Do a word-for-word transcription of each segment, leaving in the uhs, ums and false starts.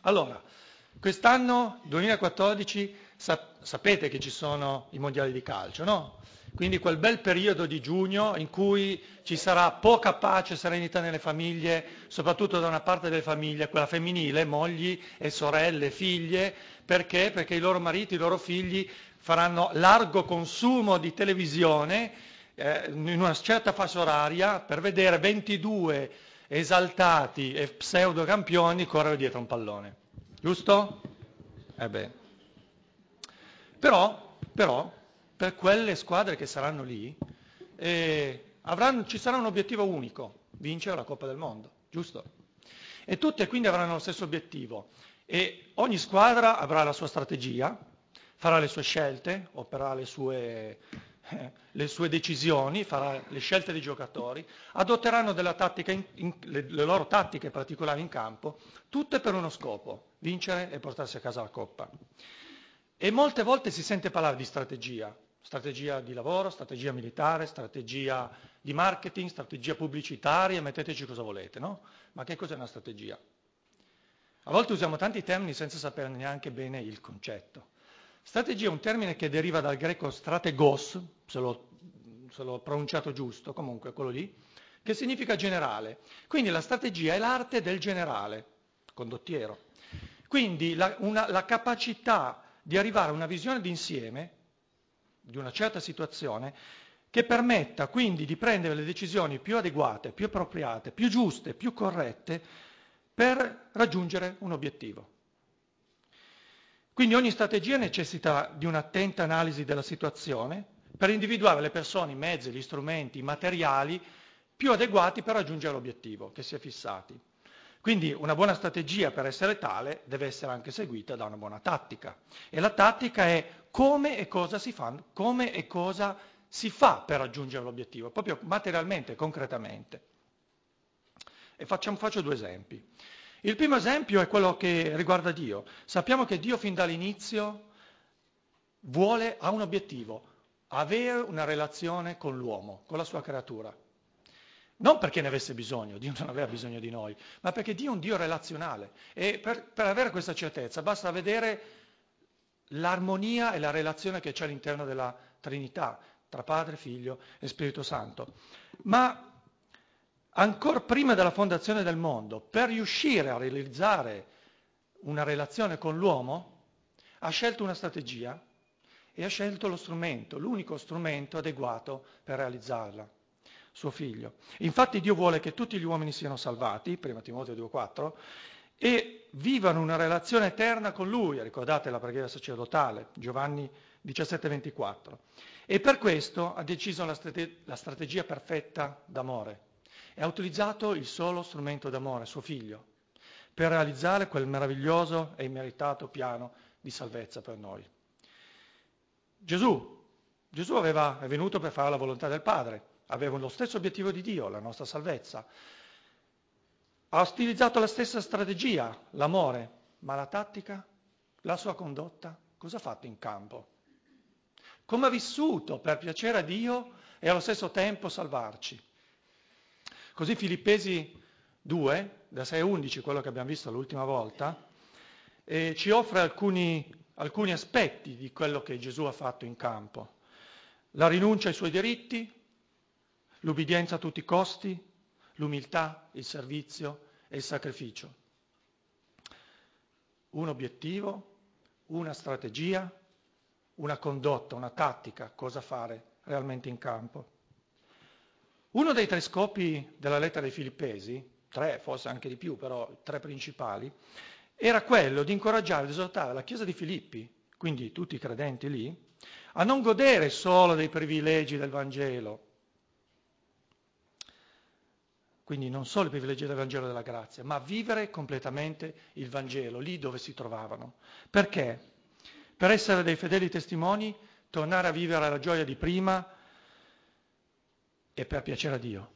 Allora, quest'anno, duemilaquattordici, sap- sapete che ci sono i mondiali di calcio, no? Quindi quel bel periodo di giugno in cui ci sarà poca pace e serenità nelle famiglie, soprattutto da una parte delle famiglie, quella femminile, mogli e sorelle, figlie, perché? Perché i loro mariti, i loro figli faranno largo consumo di televisione eh, in una certa fascia oraria per vedere ventidue esaltati e pseudo campioni correre dietro un pallone. Giusto? Eh beh. Però, però, per quelle squadre che saranno lì, eh, avranno- ci sarà un obiettivo unico, vincere la Coppa del Mondo, giusto? E tutte quindi avranno lo stesso obiettivo e ogni squadra avrà la sua strategia, farà le sue scelte, opererà le sue, eh, le sue decisioni, farà le scelte dei giocatori, adotteranno della tattica in- in- le, le loro tattiche particolari in campo, tutte per uno scopo, vincere e portarsi a casa la Coppa. E molte volte si sente parlare di strategia, strategia di lavoro, strategia militare, strategia di marketing, strategia pubblicitaria, metteteci cosa volete, no? Ma che cos'è una strategia? A volte usiamo tanti termini senza sapere neanche bene il concetto. Strategia è un termine che deriva dal greco strategos, se l'ho, se l'ho pronunciato giusto, comunque quello lì, che significa generale. Quindi la strategia è l'arte del generale, condottiero. Quindi la, una, la capacità di arrivare a una visione d'insieme di una certa situazione che permetta quindi di prendere le decisioni più adeguate, più appropriate, più giuste, più corrette per raggiungere un obiettivo. Quindi ogni strategia necessita di un'attenta analisi della situazione per individuare le persone, i mezzi, gli strumenti, i materiali più adeguati per raggiungere l'obiettivo che si è fissati. Quindi una buona strategia per essere tale deve essere anche seguita da una buona tattica. E la tattica è come e cosa si fa, come e cosa si fa per raggiungere l'obiettivo, proprio materialmente, concretamente. E facciamo, faccio due esempi. Il primo esempio è quello che riguarda Dio. Sappiamo che Dio fin dall'inizio vuole, ha un obiettivo, avere una relazione con l'uomo, con la sua creatura. Non perché ne avesse bisogno, Dio non aveva bisogno di noi, ma perché Dio è un Dio relazionale. E per, per avere questa certezza basta vedere l'armonia e la relazione che c'è all'interno della Trinità, tra Padre, Figlio e Spirito Santo. Ma ancora prima della fondazione del mondo, per riuscire a realizzare una relazione con l'uomo, ha scelto una strategia e ha scelto lo strumento, l'unico strumento adeguato per realizzarla, suo figlio. Infatti Dio vuole che tutti gli uomini siano salvati, primo Timoteo due quarto, e vivano una relazione eterna con Lui, ricordate la preghiera sacerdotale, Giovanni diciassette ventiquattro. E per questo ha deciso la, strate- la strategia perfetta d'amore e ha utilizzato il solo strumento d'amore, suo figlio, per realizzare quel meraviglioso e immeritato piano di salvezza per noi. Gesù, Gesù aveva, è venuto per fare la volontà del Padre, aveva lo stesso obiettivo di Dio, la nostra salvezza. Ha utilizzato la stessa strategia, l'amore, ma la tattica, la sua condotta, cosa ha fatto in campo? Come ha vissuto per piacere a Dio e allo stesso tempo salvarci? Così Filippesi due, da sei a undici, quello che abbiamo visto l'ultima volta, eh, ci offre alcuni, alcuni aspetti di quello che Gesù ha fatto in campo. La rinuncia ai suoi diritti, l'ubbidienza a tutti i costi, l'umiltà, il servizio e il sacrificio. Un obiettivo, una strategia, una condotta, una tattica, cosa fare realmente in campo. Uno dei tre scopi della lettera dei Filippesi, tre, forse anche di più, però tre principali, era quello di incoraggiare ed esortare la Chiesa di Filippi, quindi tutti i credenti lì, a non godere solo dei privilegi del Vangelo, quindi non solo i privilegi del Vangelo della grazia, ma vivere completamente il Vangelo, lì dove si trovavano. Perché? Per essere dei fedeli testimoni, tornare a vivere la gioia di prima e per piacere a Dio.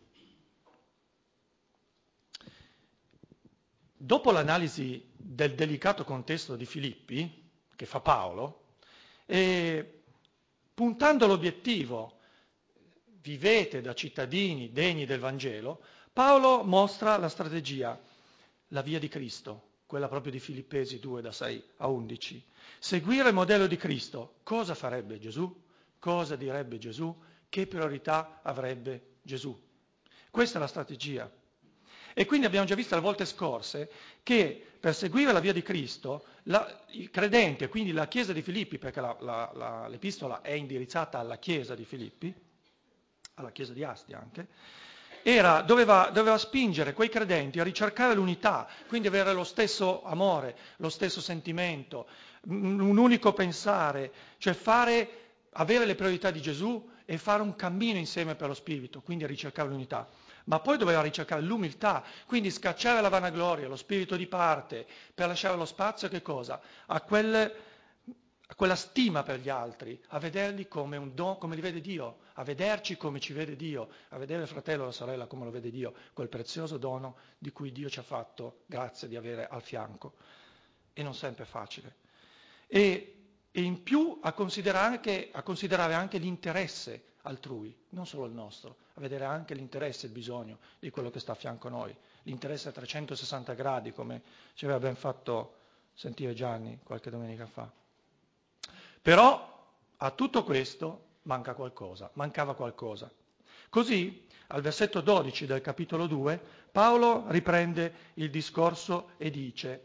Dopo l'analisi del delicato contesto di Filippi, che fa Paolo, e puntando all'obiettivo, vivete da cittadini degni del Vangelo, Paolo mostra la strategia, la via di Cristo, quella proprio di Filippesi due, da sei a undici. Seguire il modello di Cristo. Cosa farebbe Gesù? Cosa direbbe Gesù? Che priorità avrebbe Gesù? Questa è la strategia. E quindi abbiamo già visto le volte scorse che per seguire la via di Cristo, la, il credente, quindi la Chiesa di Filippi, perché la, la, la, l'epistola è indirizzata alla Chiesa di Filippi, alla Chiesa di Asti anche, era, doveva, doveva spingere quei credenti a ricercare l'unità, quindi avere lo stesso amore, lo stesso sentimento, un unico pensare, cioè fare, avere le priorità di Gesù e fare un cammino insieme per lo Spirito, quindi ricercare l'unità. Ma poi doveva ricercare l'umiltà, quindi scacciare la vanagloria, lo spirito di parte, per lasciare lo spazio a che cosa? A quelle a quella stima per gli altri, a vederli come un don, come li vede Dio, a vederci come ci vede Dio, a vedere il fratello o la sorella come lo vede Dio, quel prezioso dono di cui Dio ci ha fatto grazie di avere al fianco. E non sempre è facile. E, e in più a considerare, anche, a considerare anche l'interesse altrui, non solo il nostro, a vedere anche l'interesse e il bisogno di quello che sta a fianco a noi, l'interesse a trecentosessanta gradi, come ci aveva ben fatto sentire Gianni qualche domenica fa. Però a tutto questo manca qualcosa, mancava qualcosa. Così, al versetto dodici del capitolo due, Paolo riprende il discorso e dice: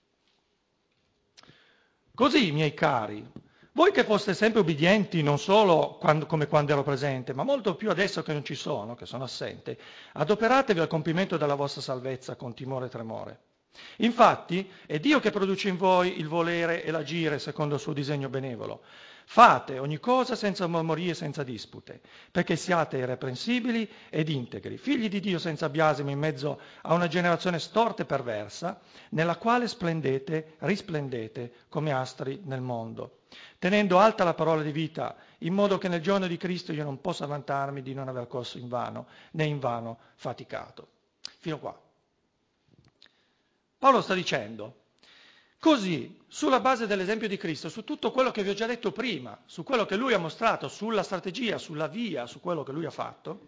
così, miei cari, voi che foste sempre ubbidienti non solo quando, come quando ero presente, ma molto più adesso che non ci sono, che sono assente, adoperatevi al compimento della vostra salvezza con timore e tremore. Infatti è Dio che produce in voi il volere e l'agire secondo il suo disegno benevolo. Fate ogni cosa senza mormorie e senza dispute, perché siate irreprensibili ed integri, figli di Dio senza biasimo in mezzo a una generazione storta e perversa, nella quale splendete, risplendete come astri nel mondo, tenendo alta la parola di vita, in modo che nel giorno di Cristo io non possa vantarmi di non aver corso in vano, né in vano faticato. Fino qua. Paolo sta dicendo, così, sulla base dell'esempio di Cristo, su tutto quello che vi ho già detto prima, su quello che lui ha mostrato, sulla strategia, sulla via, su quello che lui ha fatto,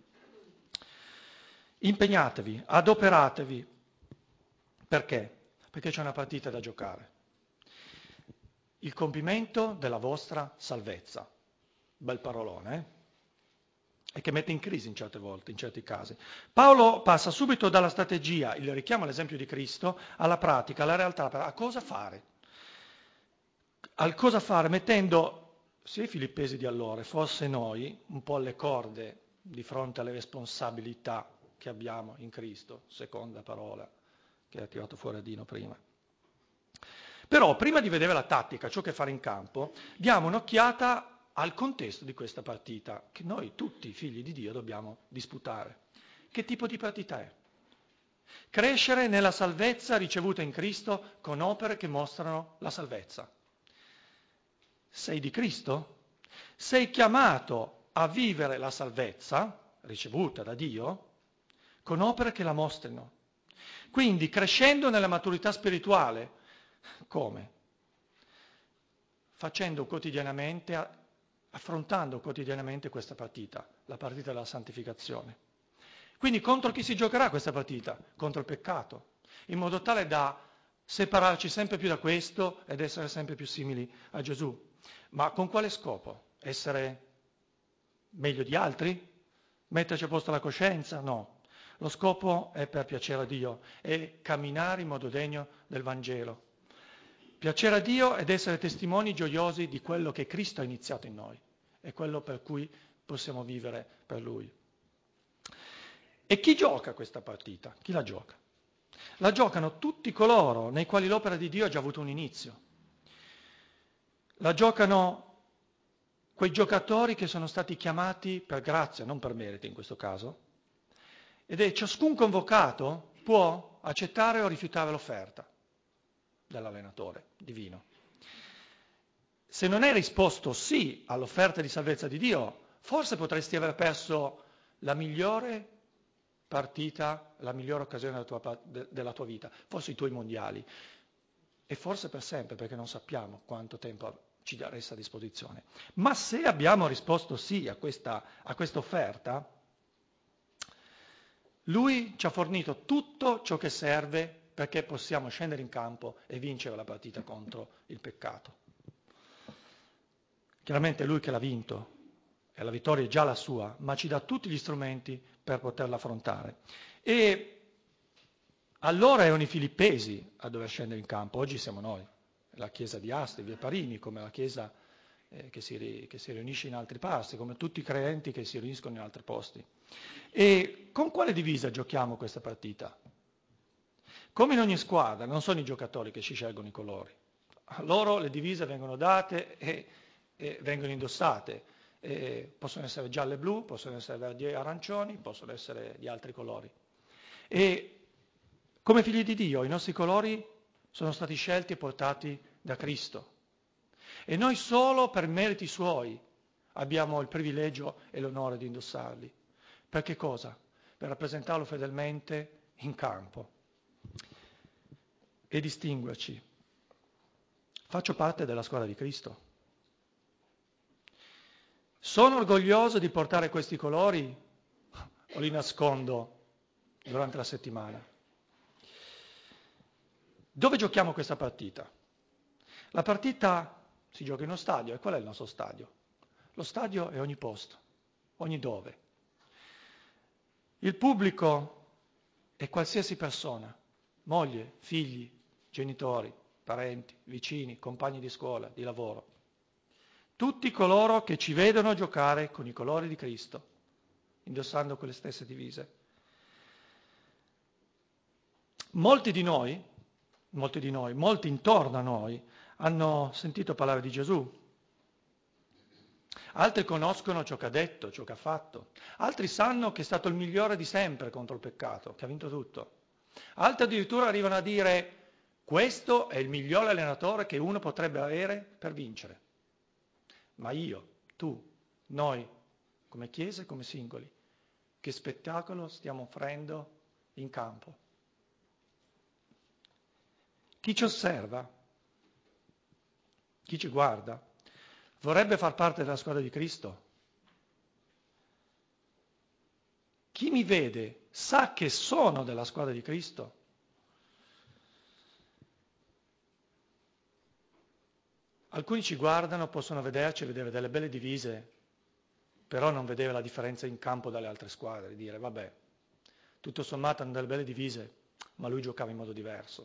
impegnatevi, adoperatevi. Perché? Perché c'è una partita da giocare. Il compimento della vostra salvezza. Bel parolone, eh? E che mette in crisi in certe volte, in certi casi. Paolo passa subito dalla strategia, il richiamo all'esempio di Cristo, alla pratica, alla realtà, a cosa fare. Al cosa fare, mettendo sia i filippesi di allora, forse noi, un po' alle corde di fronte alle responsabilità che abbiamo in Cristo, seconda parola che ha tirato fuori Dino prima. Però, prima di vedere la tattica, ciò che fare in campo, diamo un'occhiata al contesto di questa partita, che noi tutti, figli di Dio, dobbiamo disputare. Che tipo di partita è? Crescere nella salvezza ricevuta in Cristo con opere che mostrano la salvezza. Sei di Cristo? Sei chiamato a vivere la salvezza ricevuta da Dio con opere che la mostrino. Quindi crescendo nella maturità spirituale. Come? Facendo quotidianamente, affrontando quotidianamente questa partita, la partita della santificazione. Quindi contro chi si giocherà questa partita? Contro il peccato, in modo tale da separarci sempre più da questo ed essere sempre più simili a Gesù. Ma con quale scopo? Essere meglio di altri? Metterci a posto la coscienza? No. Lo scopo è per piacere a Dio, è camminare in modo degno del Vangelo. Piacere a Dio ed essere testimoni gioiosi di quello che Cristo ha iniziato in noi e quello per cui possiamo vivere per Lui. E chi gioca questa partita? Chi la gioca? La giocano tutti coloro nei quali l'opera di Dio ha già avuto un inizio. La giocano quei giocatori che sono stati chiamati per grazia, non per merito in questo caso, ed è ciascun convocato può accettare o rifiutare l'offerta dell'allenatore divino. Se non hai risposto sì all'offerta di salvezza di Dio, forse potresti aver perso la migliore partita, la migliore occasione della tua, de, della tua vita, forse i tuoi mondiali, e forse per sempre, perché non sappiamo quanto tempo ci resta a disposizione. Ma se abbiamo risposto sì a questa, a questa offerta, Lui ci ha fornito tutto ciò che serve perché possiamo scendere in campo e vincere la partita contro il peccato. Chiaramente è Lui che l'ha vinto, e la vittoria è già la sua, ma ci dà tutti gli strumenti per poterla affrontare. E allora erano i filippesi a dover scendere in campo, oggi siamo noi, la chiesa di Asti, via Parini, come la chiesa eh, che, si ri, che si riunisce in altri posti, come tutti i credenti che si riuniscono in altri posti. E con quale divisa giochiamo questa partita? Come in ogni squadra, non sono i giocatori che ci scelgono i colori. A loro le divise vengono date e, e vengono indossate. E possono essere gialle e blu, possono essere verdi e arancioni, possono essere di altri colori. E come figli di Dio, i nostri colori sono stati scelti e portati da Cristo. E noi solo per meriti Suoi abbiamo il privilegio e l'onore di indossarli. Per che cosa? Per rappresentarlo fedelmente in campo e distinguerci. Faccio parte della squadra di Cristo. Sono orgoglioso di portare questi colori o li nascondo durante la settimana? Dove giochiamo questa partita? La partita si gioca in uno stadio. E qual è il nostro stadio? Lo stadio è ogni posto, ogni dove. Il pubblico è qualsiasi persona, moglie, figli, genitori, parenti, vicini, compagni di scuola, di lavoro. Tutti coloro che ci vedono giocare con i colori di Cristo, indossando quelle stesse divise. Molti di noi, molti di noi, molti intorno a noi, hanno sentito parlare di Gesù. Altri conoscono ciò che ha detto, ciò che ha fatto. Altri sanno che è stato il migliore di sempre contro il peccato, che ha vinto tutto. Altri addirittura arrivano a dire: questo è il migliore allenatore che uno potrebbe avere per vincere. Ma io, tu, noi, come Chiesa e come singoli, che spettacolo stiamo offrendo in campo? Chi ci osserva, chi ci guarda, vorrebbe far parte della squadra di Cristo? Chi mi vede sa che sono della squadra di Cristo? Alcuni ci guardano, possono vederci, vedere delle belle divise, però non vedere la differenza in campo dalle altre squadre, dire vabbè, tutto sommato hanno delle belle divise, ma lui giocava in modo diverso.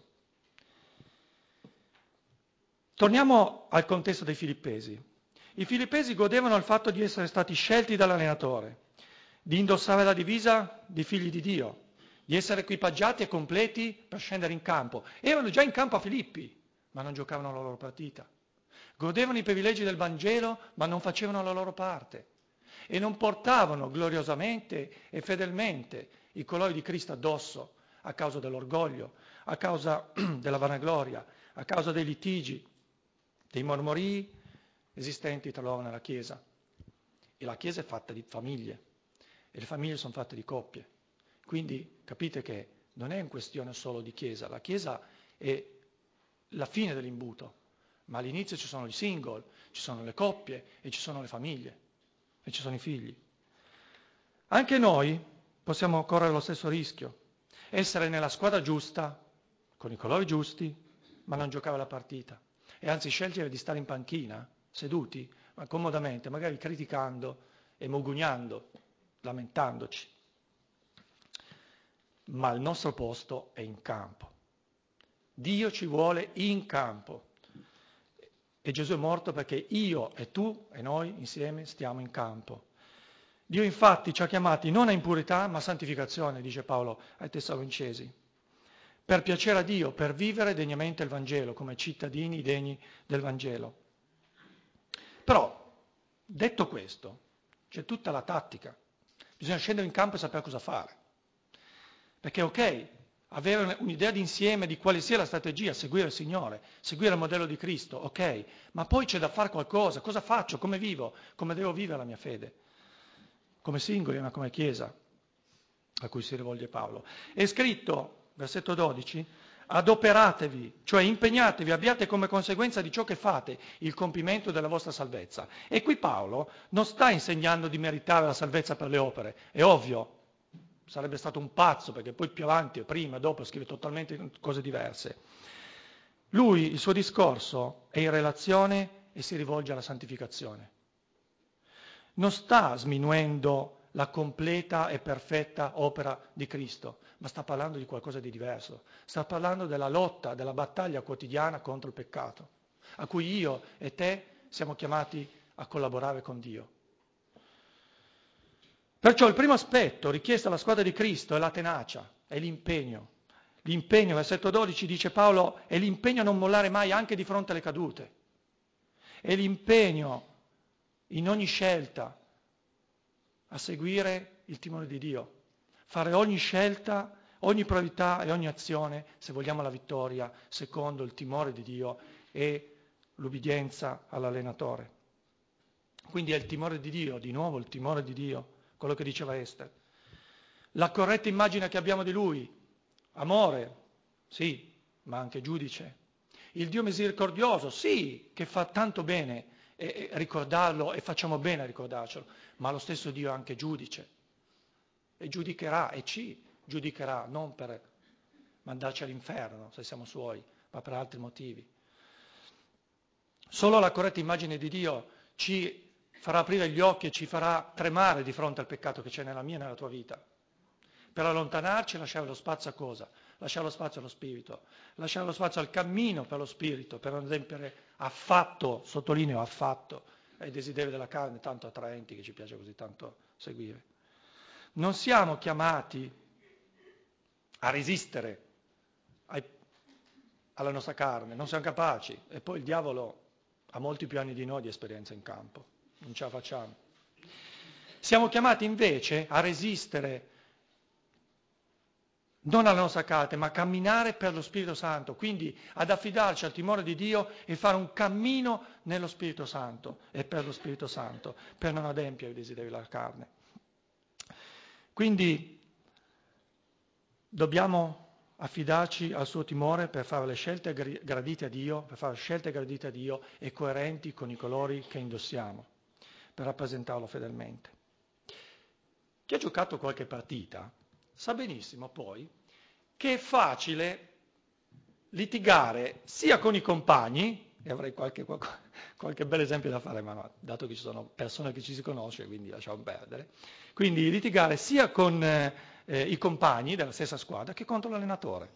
Torniamo al contesto dei filippesi. I filippesi godevano del fatto di essere stati scelti dall'allenatore, di indossare la divisa di figli di Dio, di essere equipaggiati e completi per scendere in campo. Erano già in campo a Filippi, ma non giocavano la loro partita. Godevano i privilegi del Vangelo, ma non facevano la loro parte. E non portavano gloriosamente e fedelmente i colori di Cristo addosso a causa dell'orgoglio, a causa della vanagloria, a causa dei litigi, dei mormorii esistenti tra loro nella Chiesa. E la Chiesa è fatta di famiglie, e le famiglie sono fatte di coppie. Quindi capite che non è una questione solo di Chiesa, la Chiesa è la fine dell'imbuto, ma all'inizio ci sono i single, ci sono le coppie e ci sono le famiglie e ci sono i figli. Anche noi possiamo correre lo stesso rischio, essere nella squadra giusta, con i colori giusti, ma non giocare la partita. E anzi scegliere di stare in panchina, seduti, ma comodamente, magari criticando e mugugnando, lamentandoci. Ma il nostro posto è in campo. Dio ci vuole in campo. E Gesù è morto perché io e tu e noi insieme stiamo in campo. Dio infatti ci ha chiamati non a impurità ma a santificazione, dice Paolo ai Tessalonicesi, per piacere a Dio, per vivere degnamente il Vangelo, come cittadini degni del Vangelo. Però, detto questo, c'è tutta la tattica. Bisogna scendere in campo e sapere cosa fare. Perché ok, avere un'idea d'insieme di quale sia la strategia, seguire il Signore, seguire il modello di Cristo, ok, ma poi c'è da fare qualcosa. Cosa faccio? Come vivo? Come devo vivere la mia fede? Come singoli, ma come Chiesa, a cui si rivolge Paolo. È scritto, versetto dodici, adoperatevi, cioè impegnatevi, abbiate come conseguenza di ciò che fate il compimento della vostra salvezza. E qui Paolo non sta insegnando di meritare la salvezza per le opere, è ovvio, sarebbe stato un pazzo, perché poi più avanti, prima, dopo, scrive totalmente cose diverse. Lui, il suo discorso è in relazione e si rivolge alla santificazione. Non sta sminuendo la completa e perfetta opera di Cristo, ma sta parlando di qualcosa di diverso. Sta parlando della lotta, della battaglia quotidiana contro il peccato, a cui io e te siamo chiamati a collaborare con Dio. Perciò il primo aspetto richiesto alla squadra di Cristo è la tenacia, è l'impegno. L'impegno, versetto dodici, dice Paolo, è l'impegno a non mollare mai anche di fronte alle cadute. È l'impegno in ogni scelta a seguire il timore di Dio. Fare ogni scelta, ogni priorità e ogni azione, se vogliamo la vittoria, secondo il timore di Dio e l'ubbidienza all'allenatore. Quindi è il timore di Dio, di nuovo il timore di Dio, quello che diceva Esther. La corretta immagine che abbiamo di Lui, amore, sì, ma anche giudice. Il Dio misericordioso, sì, che fa tanto bene e, e ricordarlo, e facciamo bene a ricordarcelo, ma lo stesso Dio è anche giudice. E giudicherà, e ci giudicherà, non per mandarci all'inferno, se siamo suoi, ma per altri motivi. Solo la corretta immagine di Dio ci farà aprire gli occhi e ci farà tremare di fronte al peccato che c'è nella mia e nella tua vita. Per allontanarci lasciare lo spazio a cosa? Lasciare lo spazio allo Spirito, lasciare lo spazio al cammino per lo Spirito, per non adempiere affatto, sottolineo affatto, ai desideri della carne tanto attraenti che ci piace così tanto seguire. Non siamo chiamati a resistere ai, alla nostra carne, non siamo capaci, e poi il diavolo ha molti più anni di noi di esperienza in campo, non ce la facciamo. Siamo chiamati invece a resistere non alla nostra carne, ma a camminare per lo Spirito Santo, quindi ad affidarci al timore di Dio e fare un cammino nello Spirito Santo e per lo Spirito Santo, per non adempiere i desideri della carne. Quindi dobbiamo affidarci al suo timore per fare le scelte gradite a Dio, per fare scelte gradite a Dio e coerenti con i colori che indossiamo, per rappresentarlo fedelmente. Chi ha giocato qualche partita sa benissimo poi che è facile litigare sia con i compagni, e avrei qualche, qualche, qualche bel esempio da fare, ma no, dato che ci sono persone che ci si conosce, quindi lasciamo perdere, quindi litigare sia con eh, i compagni della stessa squadra che contro l'allenatore.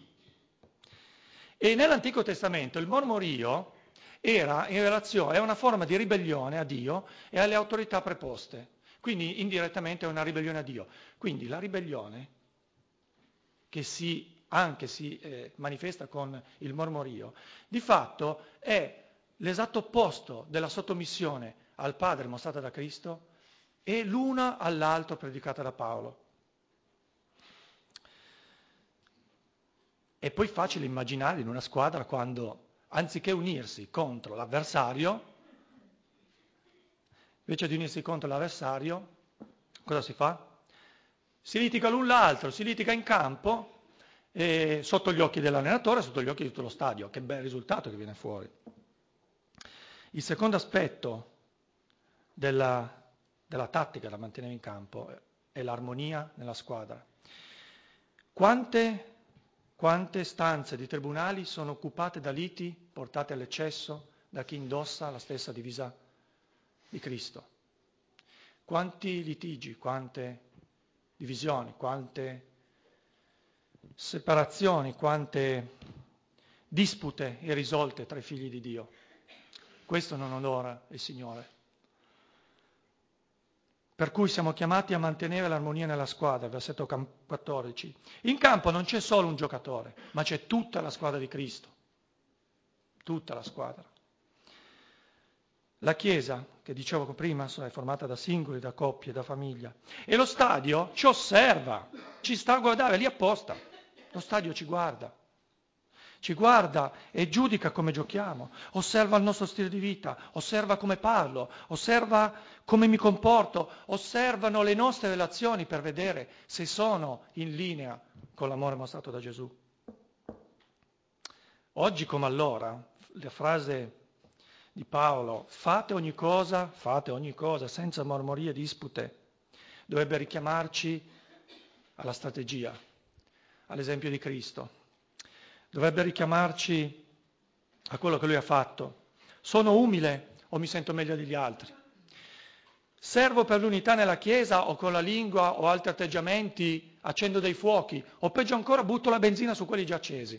E nell'Antico Testamento il mormorio era in relazione, è una forma di ribellione a Dio e alle autorità preposte. Quindi indirettamente è una ribellione a Dio. Quindi la ribellione, che si, anche si eh, manifesta con il mormorio, di fatto è l'esatto opposto della sottomissione al Padre mostrata da Cristo e l'una all'altro predicata da Paolo. È poi facile immaginare in una squadra quando, anziché unirsi contro l'avversario, invece di unirsi contro l'avversario, cosa si fa? Si litiga l'un l'altro, si litiga in campo, eh, sotto gli occhi dell'allenatore, sotto gli occhi di tutto lo stadio. Che bel risultato che viene fuori. Il secondo aspetto della, della tattica da mantenere in campo è l'armonia nella squadra. Quante, quante stanze di tribunali sono occupate da liti portate all'eccesso da chi indossa la stessa divisa di Cristo? Quanti litigi, quante divisioni, quante separazioni, quante dispute irrisolte tra i figli di Dio. Questo non onora il Signore. Per cui siamo chiamati a mantenere l'armonia nella squadra, versetto quattordici. In campo non c'è solo un giocatore, ma c'è tutta la squadra di Cristo. Tutta la squadra. La Chiesa, che dicevo prima, è formata da singoli, da coppie, da famiglia. E lo stadio ci osserva, ci sta a guardare lì apposta. Lo stadio ci guarda. Ci guarda e giudica come giochiamo, osserva il nostro stile di vita, osserva come parlo, osserva come mi comporto, osservano le nostre relazioni per vedere se sono in linea con l'amore mostrato da Gesù. Oggi come allora, la frase di Paolo, fate ogni cosa, fate ogni cosa senza mormorie e dispute, dovrebbe richiamarci alla strategia, all'esempio di Cristo. Dovrebbe richiamarci a quello che lui ha fatto. Sono umile o mi sento meglio degli altri? Servo per l'unità nella Chiesa o con la lingua o altri atteggiamenti accendo dei fuochi o peggio ancora butto la benzina su quelli già accesi?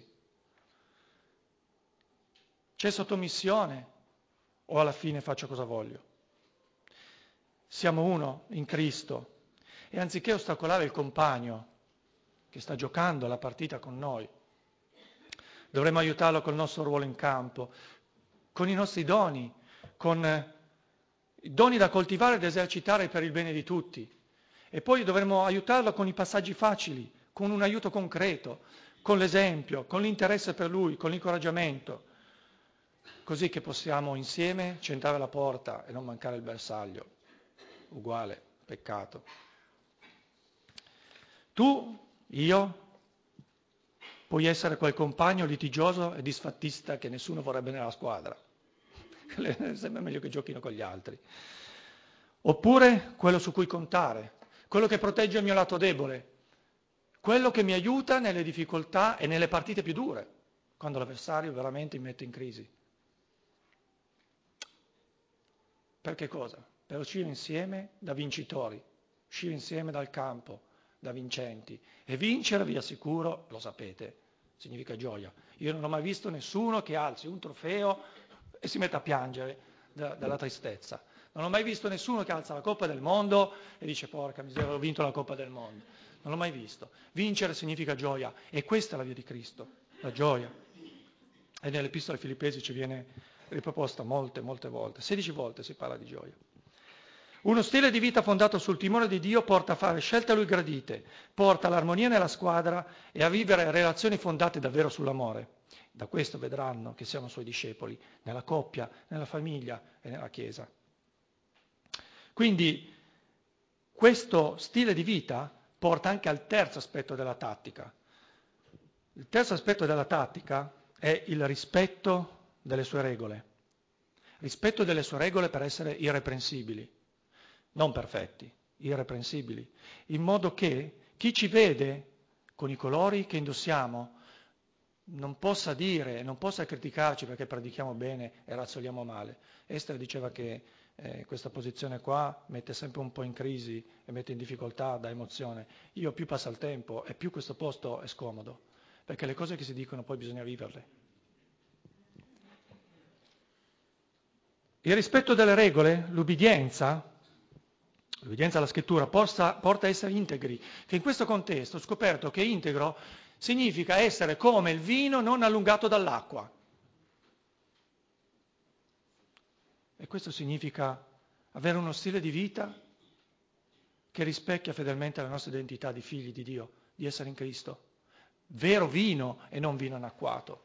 C'è sottomissione o alla fine faccio cosa voglio? Siamo uno in Cristo e anziché ostacolare il compagno che sta giocando la partita con noi, dovremmo aiutarlo col nostro ruolo in campo, con i nostri doni, con i doni da coltivare ed esercitare per il bene di tutti. E poi dovremmo aiutarlo con i passaggi facili, con un aiuto concreto, con l'esempio, con l'interesse per lui, con l'incoraggiamento, così che possiamo insieme centrare la porta e non mancare il bersaglio. Uguale, peccato. Tu, io, puoi essere quel compagno litigioso e disfattista che nessuno vorrebbe nella squadra. Sembra meglio che giochino con gli altri. Oppure quello su cui contare, quello che protegge il mio lato debole, quello che mi aiuta nelle difficoltà e nelle partite più dure, quando l'avversario veramente mi mette in crisi. Per che cosa? Per uscire insieme da vincitori, uscire insieme dal campo, da vincenti. E vincere, vi assicuro, lo sapete, significa gioia. Io non ho mai visto nessuno che alzi un trofeo e si mette a piangere da, dalla tristezza. Non ho mai visto nessuno che alza la Coppa del Mondo e dice porca miseria, ho vinto la Coppa del Mondo. Non l'ho mai visto. Vincere significa gioia e questa è la via di Cristo, la gioia. E nell'Epistola ai Filippesi ci viene riproposta molte, molte volte. sedici volte si parla di gioia. Uno stile di vita fondato sul timore di Dio porta a fare scelte a Lui gradite, porta all'armonia nella squadra e a vivere relazioni fondate davvero sull'amore. Da questo vedranno che siamo Suoi discepoli, nella coppia, nella famiglia e nella Chiesa. Quindi questo stile di vita porta anche al terzo aspetto della tattica. Il terzo aspetto della tattica è il rispetto delle sue regole. Rispetto delle sue regole per essere irreprensibili. Non perfetti, irreprensibili, in modo che chi ci vede con i colori che indossiamo non possa dire, non possa criticarci perché predichiamo bene e razzoliamo male. Esther diceva che eh, questa posizione qua mette sempre un po' in crisi e mette in difficoltà da emozione. Io più passa il tempo e più questo posto è scomodo, perché le cose che si dicono poi bisogna viverle. Il rispetto delle regole, l'ubbidienza, l'obbedienza alla scrittura porta, porta a essere integri, che in questo contesto ho scoperto che integro significa essere come il vino non allungato dall'acqua. E questo significa avere uno stile di vita che rispecchia fedelmente la nostra identità di figli di Dio, di essere in Cristo. Vero vino e non vino annacquato.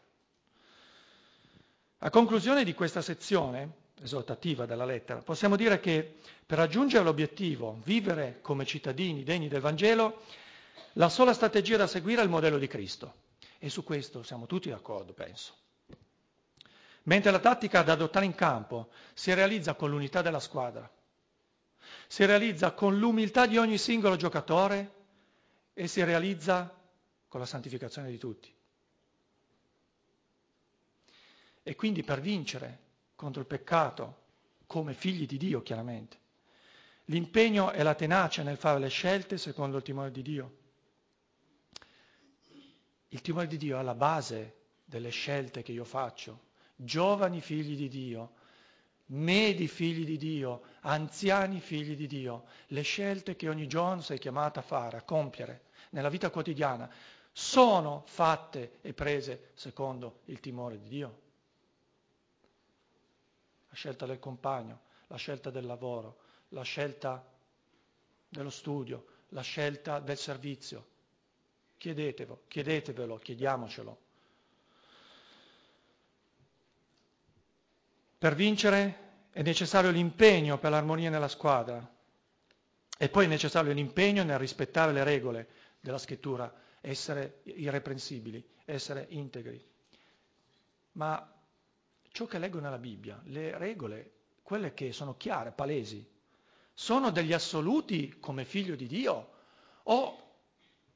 A conclusione di questa sezione esortativa della lettera, possiamo dire che per raggiungere l'obiettivo, vivere come cittadini degni del Vangelo, la sola strategia da seguire è il modello di Cristo. E su questo siamo tutti d'accordo, penso. Mentre la tattica da adottare in campo si realizza con l'unità della squadra, si realizza con l'umiltà di ogni singolo giocatore e si realizza con la santificazione di tutti. E quindi per vincere contro il peccato, come figli di Dio chiaramente, l'impegno e la tenacia nel fare le scelte secondo il timore di Dio. Il timore di Dio è alla base delle scelte che io faccio. Giovani figli di Dio, medi figli di Dio, anziani figli di Dio, le scelte che ogni giorno sei chiamata a fare, a compiere nella vita quotidiana, sono fatte e prese secondo il timore di Dio. La scelta del compagno, la scelta del lavoro, la scelta dello studio, la scelta del servizio. Chiedetevelo, chiedetevelo, chiediamocelo. Per vincere è necessario l'impegno per l'armonia nella squadra e poi è necessario l'impegno nel rispettare le regole della scrittura, essere irreprensibili, essere integri. Ma ciò che leggo nella Bibbia, le regole, quelle che sono chiare, palesi, sono degli assoluti come figlio di Dio o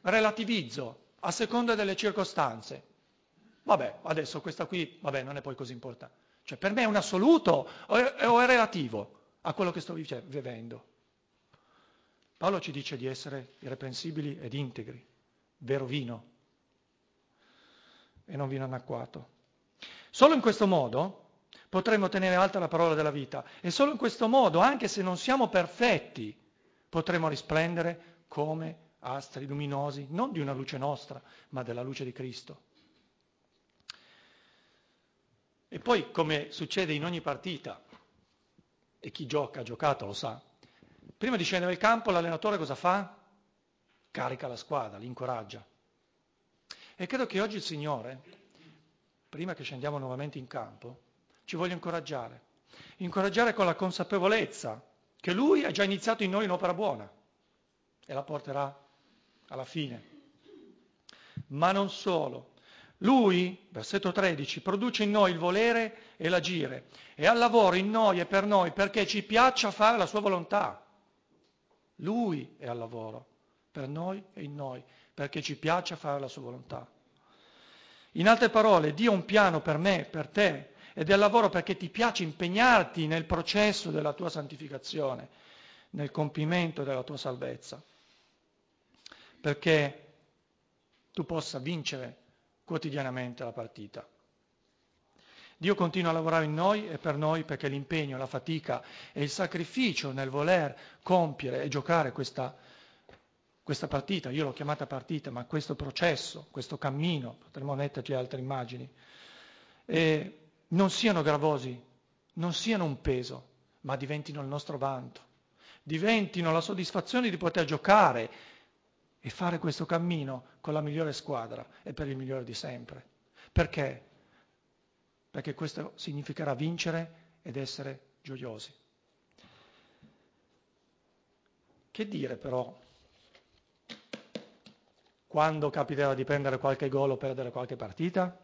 relativizzo a seconda delle circostanze. Vabbè, adesso questa qui, vabbè, non è poi così importante. Cioè, per me è un assoluto o è, o è relativo a quello che sto vivendo? Paolo ci dice di essere irreprensibili ed integri, vero vino e non vino annacquato. Solo in questo modo potremo tenere alta la parola della vita e solo in questo modo, anche se non siamo perfetti, potremo risplendere come astri luminosi, non di una luce nostra, ma della luce di Cristo. E poi, come succede in ogni partita, e chi gioca, ha giocato, lo sa, prima di scendere nel campo l'allenatore cosa fa? Carica la squadra, li incoraggia. E credo che oggi il Signore, prima che scendiamo nuovamente in campo, ci voglia incoraggiare. Incoraggiare con la consapevolezza che Lui ha già iniziato in noi un'opera buona e la porterà alla fine. Ma non solo. Lui, versetto tredici, produce in noi il volere e l'agire e al lavoro in noi e per noi perché ci piaccia fare la sua volontà. Lui è al lavoro per noi e in noi perché ci piaccia fare la sua volontà. In altre parole, Dio ha un piano per me, per te, ed è al lavoro perché ti piace impegnarti nel processo della tua santificazione, nel compimento della tua salvezza, perché tu possa vincere quotidianamente la partita. Dio continua a lavorare in noi e per noi perché l'impegno, la fatica e il sacrificio nel voler compiere e giocare questa, questa partita, io l'ho chiamata partita, ma questo processo, questo cammino, potremmo metterci altre immagini, eh, non siano gravosi, non siano un peso, ma diventino il nostro vanto, diventino la soddisfazione di poter giocare e fare questo cammino con la migliore squadra e per il migliore di sempre. Perché? Perché questo significherà vincere ed essere gioiosi. Che dire però quando capiterà di prendere qualche gol o perdere qualche partita?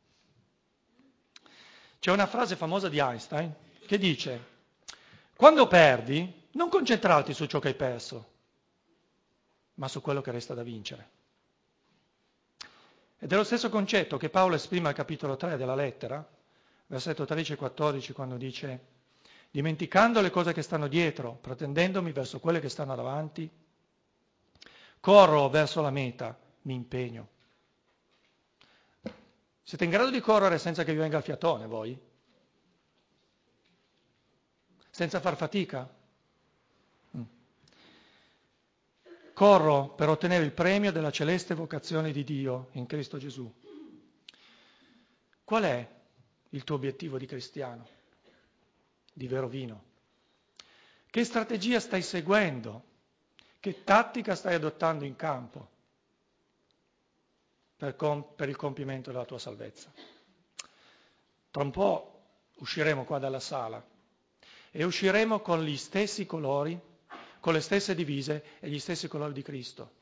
C'è una frase famosa di Einstein che dice: quando perdi, non concentrarti su ciò che hai perso, ma su quello che resta da vincere. Ed è lo stesso concetto che Paolo esprime al capitolo tre della lettera, versetto tredici e quattordici, quando dice: dimenticando le cose che stanno dietro, pretendendomi verso quelle che stanno davanti, corro verso la meta, mi impegno. Siete in grado di correre senza che vi venga il fiatone, voi? Senza far fatica? Mm. Corro per ottenere il premio della celeste vocazione di Dio in Cristo Gesù. Qual è il tuo obiettivo di cristiano, di vero vino? Che strategia stai seguendo? Che tattica stai adottando in campo per, com- per il compimento della tua salvezza? Tra un po' usciremo qua dalla sala e usciremo con gli stessi colori, con le stesse divise e gli stessi colori di Cristo.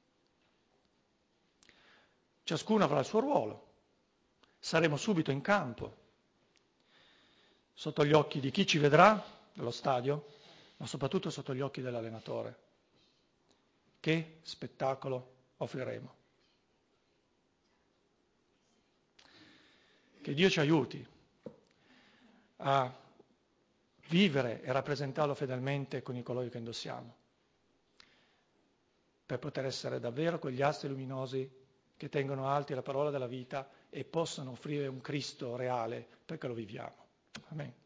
Ciascuno avrà il suo ruolo. Saremo subito in campo, sotto gli occhi di chi ci vedrà nello stadio, ma soprattutto sotto gli occhi dell'allenatore. Che spettacolo offriremo? Che Dio ci aiuti a vivere e rappresentarlo fedelmente con i colori che indossiamo, per poter essere davvero quegli astri luminosi che tengono alti la parola della vita e possano offrire un Cristo reale perché lo viviamo. Amen.